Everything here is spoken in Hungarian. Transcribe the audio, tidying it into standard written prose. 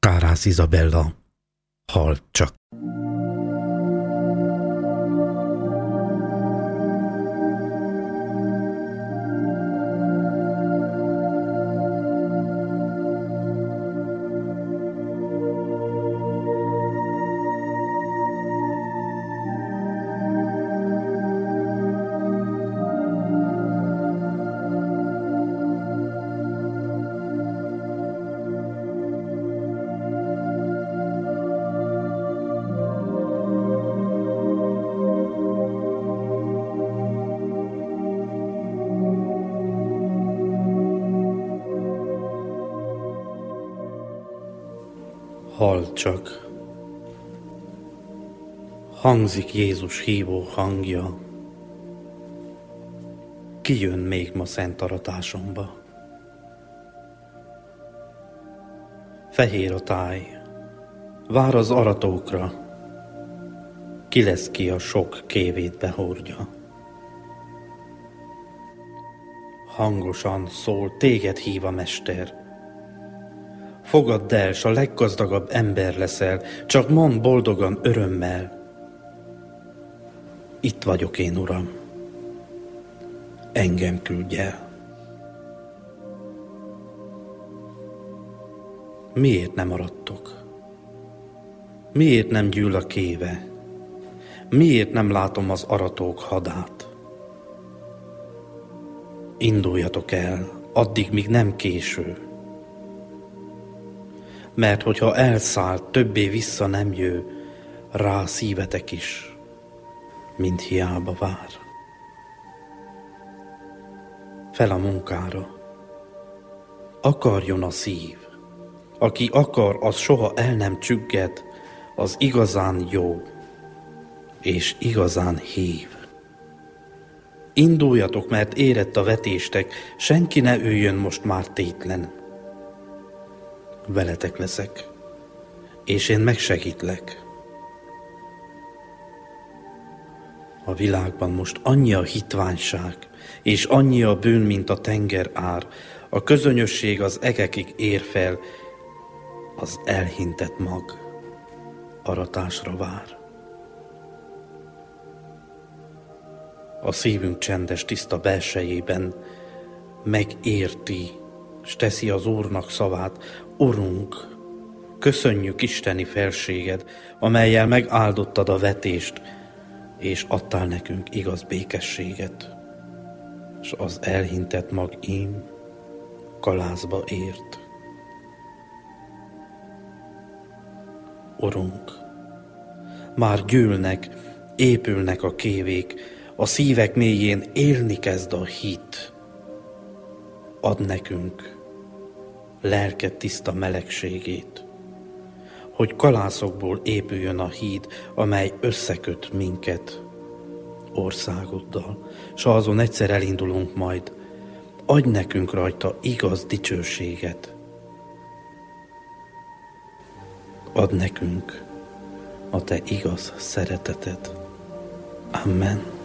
Kárász Izabella, halt csak. Halt csak. Hangzik Jézus hívó hangja. Ki jön még ma szent aratásomba? Fehér a táj, vár az aratókra. Ki lesz, ki a sok kévét behordja? Hangosan szól, téged hív a Mester. Fogadd el, s a leggazdagabb ember leszel, csak mondd boldogan, örömmel. Itt vagyok én, Uram, engem küldj el. Miért nem arattok? Miért nem gyűl a kéve? Miért nem látom az aratók hadát? Induljatok el, addig, míg nem késő. Mert hogyha elszállt, többé vissza nem jő, rá szívetek is, mint hiába vár. Fel a munkára. Akarjon a szív. Aki akar, az soha el nem csügged, az igazán jó, és igazán hív. Induljatok, mert érett a vetéstek, senki ne üljön most már tétlen. Veletek leszek, és én megsegítlek. A világban most annyi a hitványság, és annyi a bűn, mint a tenger ár. A közönyösség az egekig ér fel, az elhintett mag aratásra vár. A szívünk csendes, tiszta belsejében megérti, s teszi az Úrnak szavát: Urunk, köszönjük isteni felséged, amellyel megáldottad a vetést, és adtál nekünk igaz békességet, s az elhintett mag ím kalászba ért. Urunk, már gyűlnek, épülnek a kévék, a szívek mélyén élni kezd a hit. Add nekünk lelked tiszta melegségét, hogy kalászokból épüljön a híd, amely összeköt minket országoddal, s ha azon egyszer elindulunk majd, adj nekünk rajta igaz dicsőséget. Add nekünk a te igaz szereteted. Amen.